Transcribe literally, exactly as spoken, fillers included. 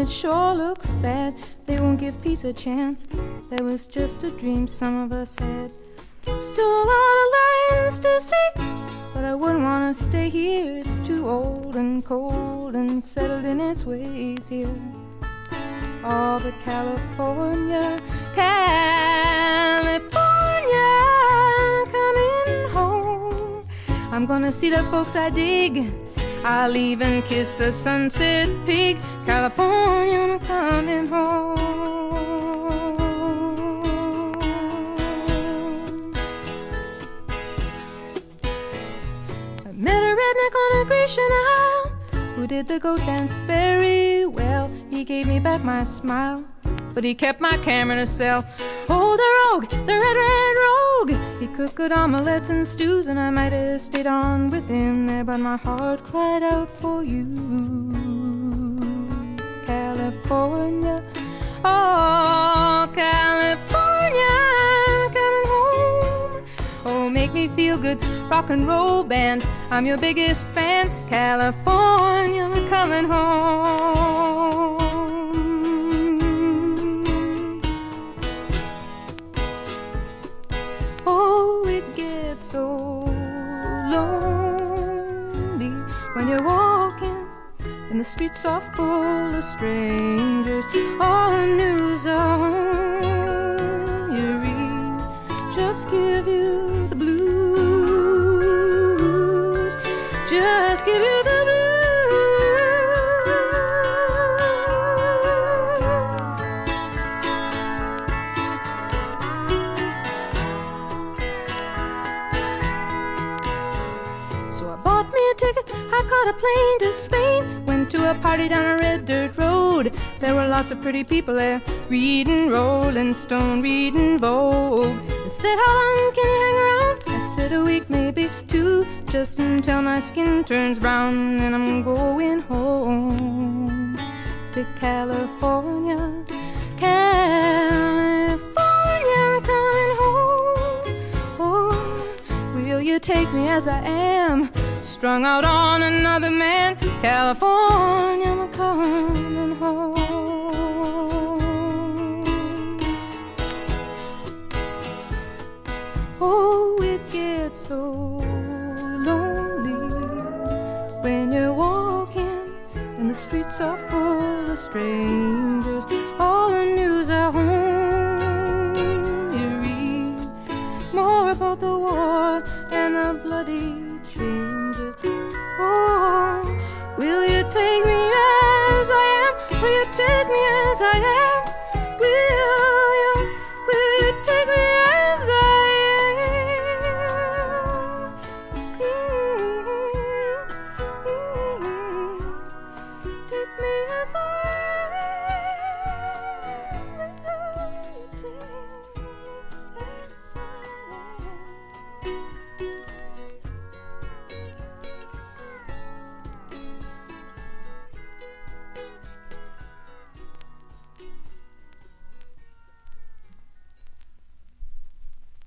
it sure looks bad. They won't give peace a chance. That was just a dream some of us had. Still a lot of lands to see, but I wouldn't want to stay here. It's too old and cold and settled in its ways here. Oh, but California, California, coming home. I'm gonna see the folks I dig. I'll even kiss a sunset pig. California, I'm coming home. I met a redneck on a Grecian Isle who did the goat dance very well. He gave me back my smile, but he kept my camera in a cell. Oh, the rogue, the red, red rogue. He cooked good omelets and stews, and I might have stayed on with him there, but my heart cried out for you. California, oh, California, coming home. Oh, make me feel good, rock and roll band. I'm your biggest fan. California, I'm coming home. Oh, it gets so lonely when you're walking and the streets are full of strangers. All the news on you read just give you the blues. Just give you the blues. So I bought me a ticket, I caught a plane to Spain. Went to a party down a red dirt road. There were lots of pretty people there, reading Rolling Stone, reading Vogue. They said, how long can you hang around? I said, a week, maybe two, just until my skin turns brown. And I'm going home to California, California, I'm coming home. Oh, will you take me as I am, strung out on another man? California, I'm coming home. Oh, it gets so lonely when you're walking and the streets are full of strangers. All the news at home